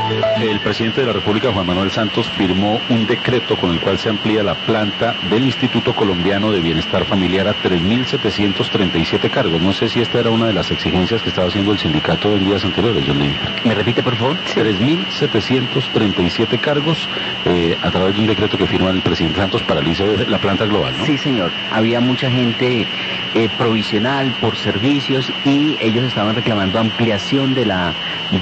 El presidente de la República, Juan Manuel Santos, firmó un decreto con el cual se amplía la planta del Instituto Colombiano de Bienestar Familiar a 3.737 cargos. No sé si esta era una de las exigencias que estaba haciendo el sindicato en días anteriores, John Lidia. ¿Me repite, por favor? 3.737 cargos a través de un decreto que firma el presidente Santos para el ICBF, la planta global, ¿no? Sí, señor. Había mucha gente provisional por servicios y ellos estaban reclamando ampliación de la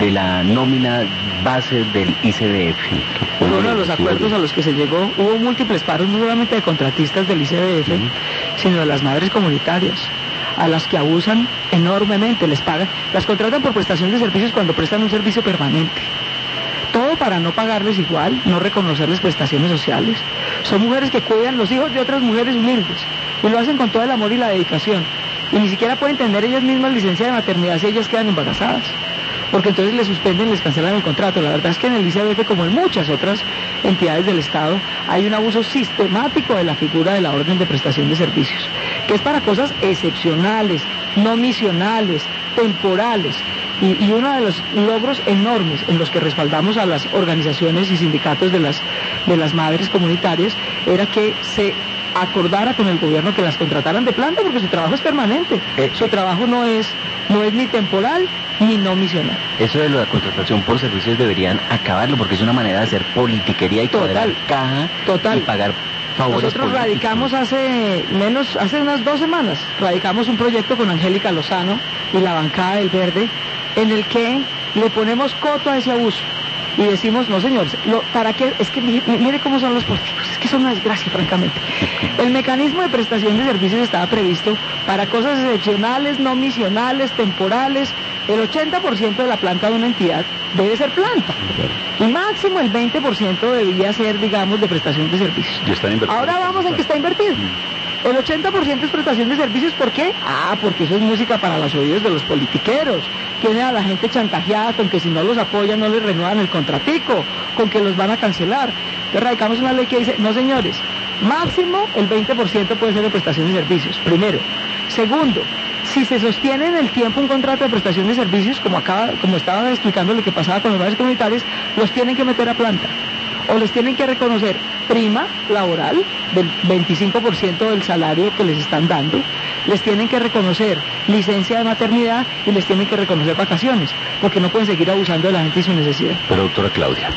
nómina base del ICBF. Uno de los acuerdos a los que se llegó, hubo múltiples paros, no solamente de contratistas del ICBF, sino de las madres comunitarias, a las que abusan enormemente, les pagan, las contratan por prestación de servicios cuando prestan un servicio permanente. Todo para no pagarles igual, no reconocerles prestaciones sociales. Son mujeres que cuidan los hijos de otras mujeres humildes y lo hacen con todo el amor y la dedicación. Y ni siquiera pueden tener ellas mismas licencia de maternidad si ellas quedan embarazadas, porque entonces les suspenden, les cancelan el contrato. La verdad es que en el ICBF, como en muchas otras entidades del Estado, hay un abuso sistemático de la figura de la orden de prestación de servicios, que es para cosas excepcionales, no misionales, temporales. Y uno de los logros enormes en los que respaldamos a las organizaciones y sindicatos de las madres comunitarias era que se acordara con el gobierno que las contrataran de planta, porque su trabajo es permanente. Su trabajo no es ni temporal ni no misional. Eso de la contratación por servicios deberían acabarlo, porque es una manera de hacer politiquería y cuadrar caja y pagar favores. Nosotros radicamos hace unas 2 semanas, radicamos un proyecto con Angélica Lozano y la bancada del Verde, en el que le ponemos coto a ese abuso y decimos, no señores, ¿para qué? Es que mire cómo son los políticos, es que son una desgracia, francamente. El mecanismo de prestación de servicios estaba previsto para cosas excepcionales, no misionales, temporales. El 80% de la planta de una entidad debe ser planta, y máximo el 20% debía ser, digamos, de prestación de servicios. Y está invertido. Ahora vamos en que está invertido. El 80% es prestación de servicios, ¿por qué? Porque eso es música para los oídos de los politiqueros. Tiene a la gente chantajeada con que si no los apoyan no les renuevan el contratico, con que los van a cancelar. Entonces radicamos una ley que dice, no señores, máximo el 20% puede ser de prestación de servicios, primero. Segundo, si se sostiene en el tiempo un contrato de prestación de servicios, como estaba explicando lo que pasaba con los madres comunitarios, los tienen que meter a planta. O les tienen que reconocer prima laboral del 25% del salario que les están dando, les tienen que reconocer licencia de maternidad y les tienen que reconocer vacaciones, porque no pueden seguir abusando de la gente y su necesidad. Pero doctora Claudia,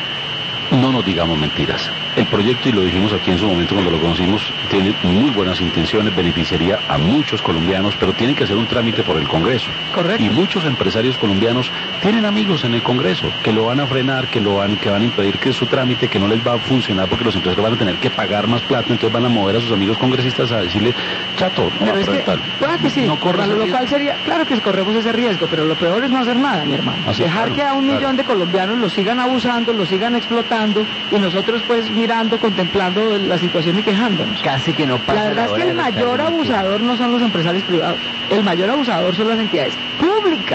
no nos digamos mentiras. El proyecto, y lo dijimos aquí en su momento cuando lo conocimos, tiene muy buenas intenciones, beneficiaría a muchos colombianos, pero tienen que hacer un trámite por el Congreso. Correcto. Y muchos empresarios colombianos tienen amigos en el Congreso que lo van a frenar, que van a impedir que su trámite, que no les va a funcionar porque los empresarios van a tener que pagar más plata, entonces van a mover a sus amigos congresistas a decirle, chato, no va a presentar. Claro que sí, no corras lo local sería, claro que corremos ese riesgo, pero lo peor es no hacer nada, mi hermano. Dejar que a 1 millón de colombianos los sigan abusando, los sigan explotando, y nosotros pues mirando, contemplando la situación y quejándonos. Casi que no pasa. La verdad es que el mayor abusador no son los empresarios privados, el mayor abusador son las entidades públicas.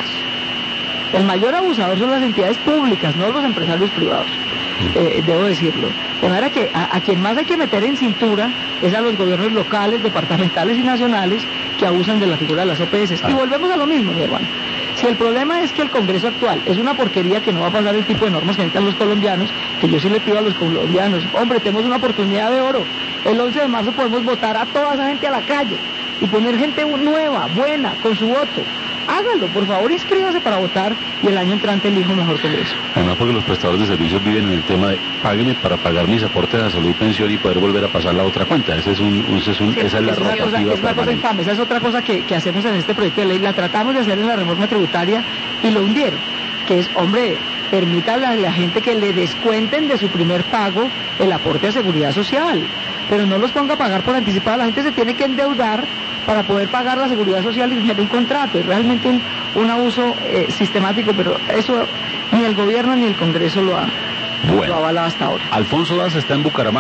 El mayor abusador son las entidades públicas, no los empresarios privados. Debo decirlo. De manera que a quien más hay que meter en cintura es a los gobiernos locales, departamentales y nacionales que abusan de la figura de las OPS. Y volvemos a lo mismo, mi hermano. Si el problema es que el Congreso actual es una porquería que no va a pasar el tipo de normas que necesitan los colombianos, que yo sí le pido a los colombianos, hombre, tenemos una oportunidad de oro. El 11 de marzo podemos votar a toda esa gente a la calle y poner gente nueva, buena, con su voto. Hágalo, por favor, inscríbase para votar y el año entrante elija un mejor Congreso. Además, porque los prestadores de servicios viven en el tema de págueme para pagar mis aportes a salud y pensión y poder volver a pasar la otra cuenta. Esa es la rotativa. Es una cosa infame, esa es otra cosa que hacemos en este proyecto de ley. La tratamos de hacer en la reforma tributaria y lo hundieron, que es, hombre, permítale a la gente que le descuenten de su primer pago el aporte a seguridad social, pero no los ponga a pagar por anticipado. La gente se tiene que endeudar para poder pagar la seguridad social y tener un contrato. Es realmente un abuso sistemático, pero eso ni el gobierno ni el Congreso lo ha avalado hasta ahora. Alfonso Daza está en Bucaramanga.